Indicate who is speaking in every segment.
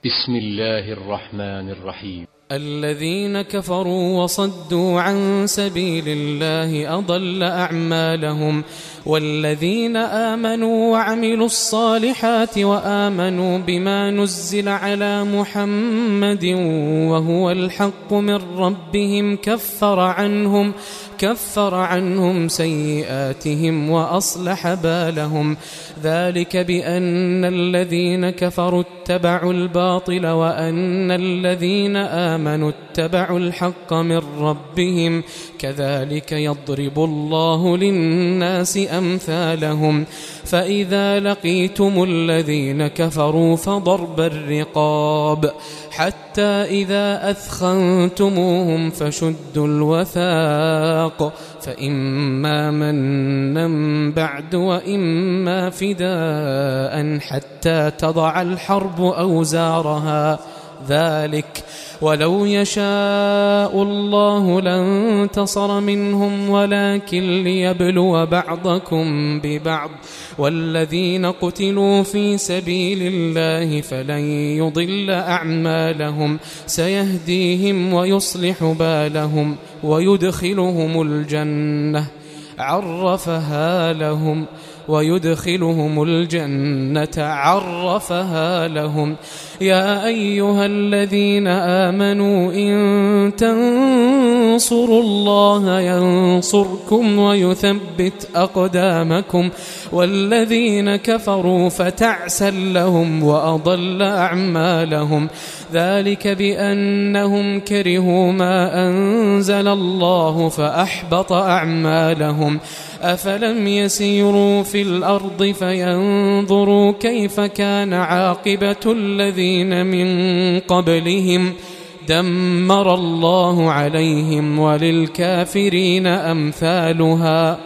Speaker 1: بسم الله الرحمن الرحيم.
Speaker 2: الذين كفروا وصدوا عن سبيل الله أضل أعمالهم، والذين آمنوا وعملوا الصالحات وآمنوا بما نزل على محمد وهو الحق من ربهم كفر عنهم سيئاتهم وأصلح بالهم. ذلك بأن الذين كفروا اتبعوا الباطل وأن الذين آمنوا اتبعوا الحق من ربهم، كذلك يضرب الله للناس أمثالهم. فإذا لقيتم الذين كفروا فضرب الرقاب حتى إذا أثخنتموهم فشدوا الوثاق، فإما منا بعد وإما فداء حتى تضع الحرب أوزارها. ذلك ولو يشاء الله لانتصر منهم ولكن ليبلو بعضكم ببعض، والذين قتلوا في سبيل الله فلن يضل أعمالهم، سيهديهم ويصلح بالهم ويدخلهم الجنة عرفها لهم. يا أيها الذين آمنوا إن تنصروا الله ينصركم ويثبت أقدامكم، والذين كفروا فتعسا لهم وأضل أعمالهم. ذلك بأنهم كرهوا ما أنزل الله فأحبط أعمالهم. أفلم يسيروا في الأرض فينظروا كيف كان عاقبة الذين من قبلهم، دمر الله عليهم وللكافرين أمثالها.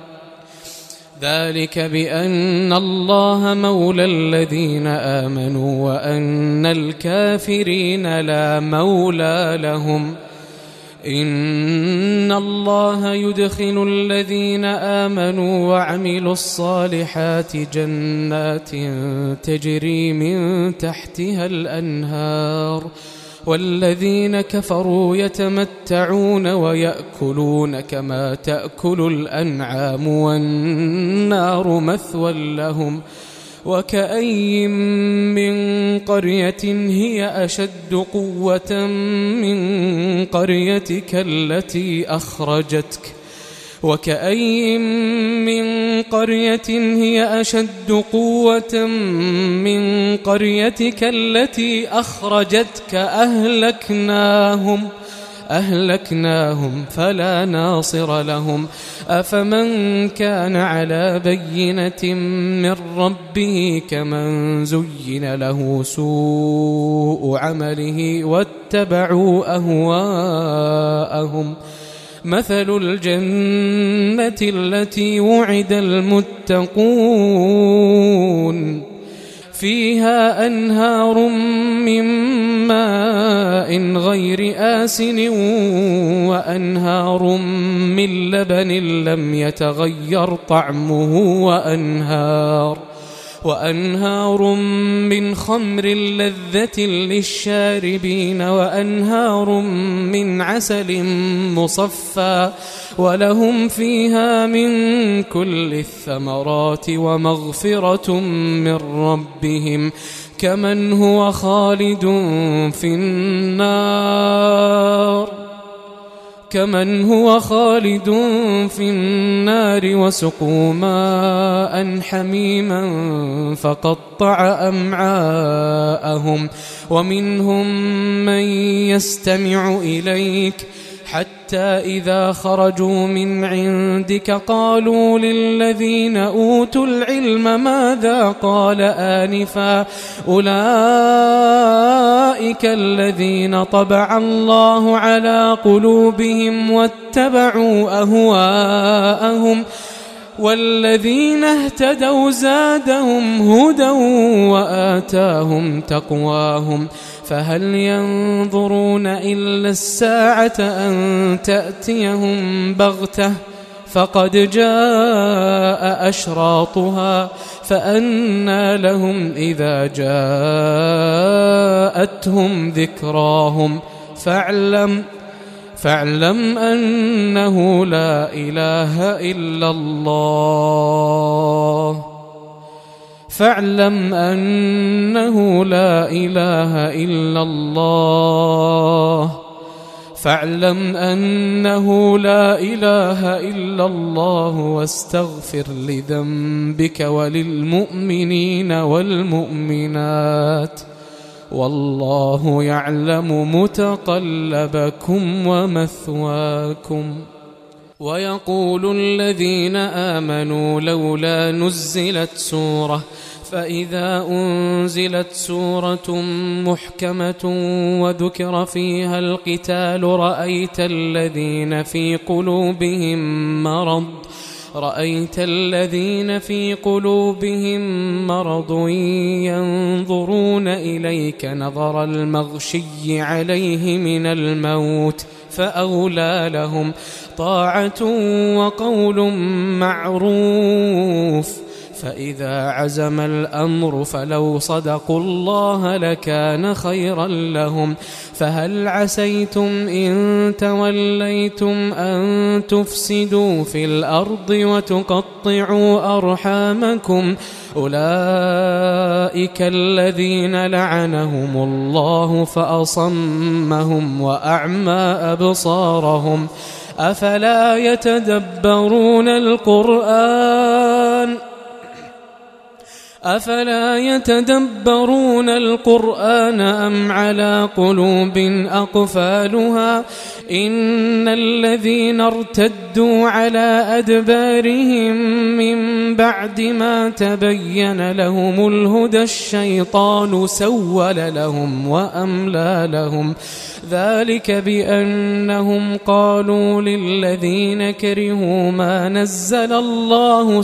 Speaker 2: ذلك بأن الله مولى الذين آمنوا وأن الكافرين لا مولى لهم. إن الله يدخل الذين آمنوا وعملوا الصالحات جنات تجري من تحتها الأنهار، والذين كفروا يتمتعون ويأكلون كما تأكل الأنعام والنار مثوى لهم. وكأي من قرية هي أشد قوة من قريتك التي أخرجتك أهلكناهم فلا ناصر لهم. أفمن كان على بينة من ربه كمن زين له سوء عمله واتبعوا أهواءهم. مثل الجنة التي وعد المتقون فيها أنهار من ماء غير آسن وأنهار من لبن لم يتغير طعمه وأنهار من خمر لذة للشاربين وأنهار من عسل مصفى، ولهم فيها من كل الثمرات ومغفرة من ربهم، كمن هو خالد في النار وسقوا ماء حميما فقطع أمعاءهم. ومنهم من يستمع إليك حتى إذا خرجوا من عندك قالوا للذين أوتوا العلم ماذا قال آنفا، أولئك الذين طبع الله على قلوبهم واتبعوا أهواءهم، والذين اهتدوا زادهم هدى وآتاهم تقواهم. فهل ينظرون إلا الساعة أن تأتيهم بغتة فقد جاء أشراطها، فأنى لهم إذا جاءتهم ذكراهم فاعلم أنه لا إله إلا الله فاعلم أنه لا إله إلا الله فاعلم أنه لا إله إلا الله واستغفر لذنبك وللمؤمنين والمؤمنات والله يعلم متقلبكم ومثواكم. ويقول الذين آمنوا لولا نزلت سورة فإذا أنزلت سورة محكمة وذكر فيها القتال رأيت الذين في قلوبهم مرض ينظرون إليك نظر المغشي عليه من الموت فأولى لهم طاعة وقول معروف فإذا عزم الأمر فلو صدقوا الله لكان خيرا لهم فهل عسيتم إن توليتم أن تفسدوا في الأرض وتقطعوا أرحامكم أولئك الذين لعنهم الله فأصمهم وأعمى أبصارهم أفلا يتدبرون القرآن أم على قلوب أقفالها إن الذين ارتدوا على أدبارهم من بعد ما تبين لهم الهدى الشيطان سول لهم وأملى لهم ذلك بأنهم قالوا للذين كرهوا ما نزل الله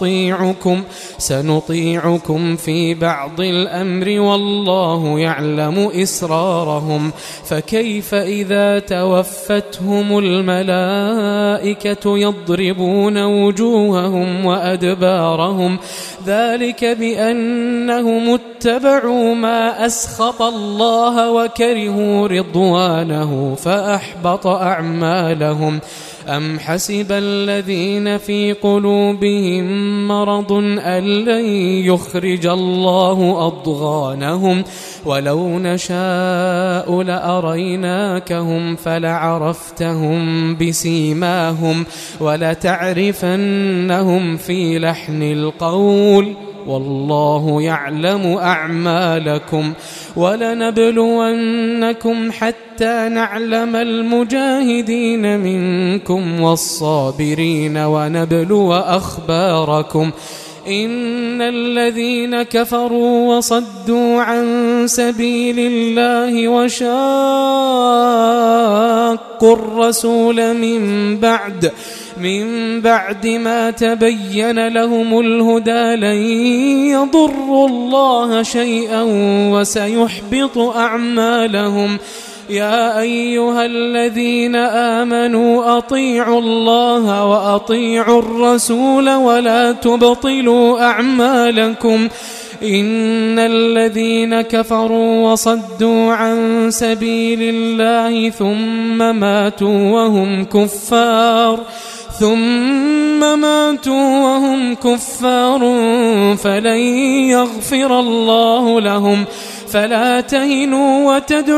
Speaker 2: سنطيعكم في بعض الأمر والله يعلم إسرارهم فكيف إذا توفتهم الملائكة يضربون وجوههم وأدبارهم ذلك بأنهم اتبعوا ما أسخط الله وكرهوا رضوانه فأحبط أعمالهم أم حسب الذين في قلوبهم مرض أن لن يخرج الله أضغانهم ولو نشاء لأريناكهم فلعرفتهم بسيماهم ولتعرفنهم في لحن القول والله يعلم أعمالكم ولنبلونكم حتى نعلم المجاهدين منكم والصابرين ونبلو أخباركم إن الذين كفروا وصدوا عن سبيل الله وشاقوا الرسول من بعد ما تبين لهم الهدى لن يضروا الله شيئا وسيحبط أعمالهم يا أيها الذين آمنوا أطيعوا الله وأطيعوا الرسول ولا تبطلوا أعمالكم إن الذين كفروا وصدوا عن سبيل الله ثم ماتوا وهم كفار فلن يغفر الله لهم فلا تهنوا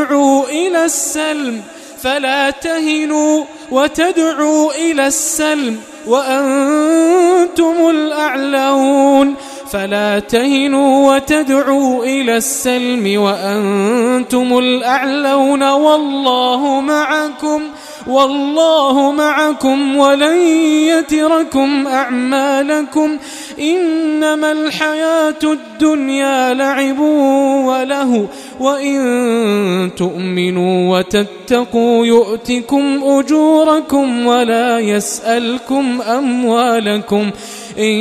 Speaker 2: وتدعوا إلى السلم وأنتم الأعلون فلا تهنوا وتدعوا إلى السلم وأنتم الأعلون والله معكم ولن يتركم أعمالكم إنما الحياة الدنيا لعب وله وإن تؤمنوا وتتقوا يؤتكم أجوركم ولا يسألكم أموالكم إن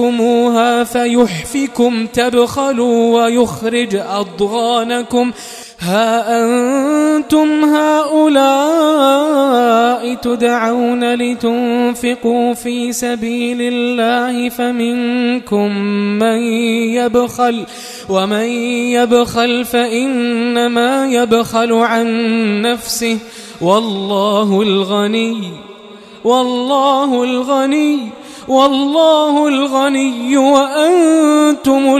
Speaker 2: يسألكموها فيحفكم تبخلوا ويخرج أضغانكم ها أنتم هؤلاء تدعون لتنفقوا في سبيل الله فمنكم من يبخل ومن يبخل فإنما يبخل عن نفسه والله الغني وأنتم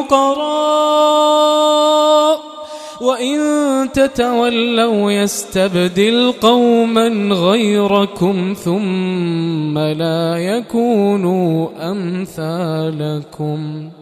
Speaker 2: الفقراء وإن تتولوا يستبدل قوما غيركم ثم لا يكونوا أمثالكم.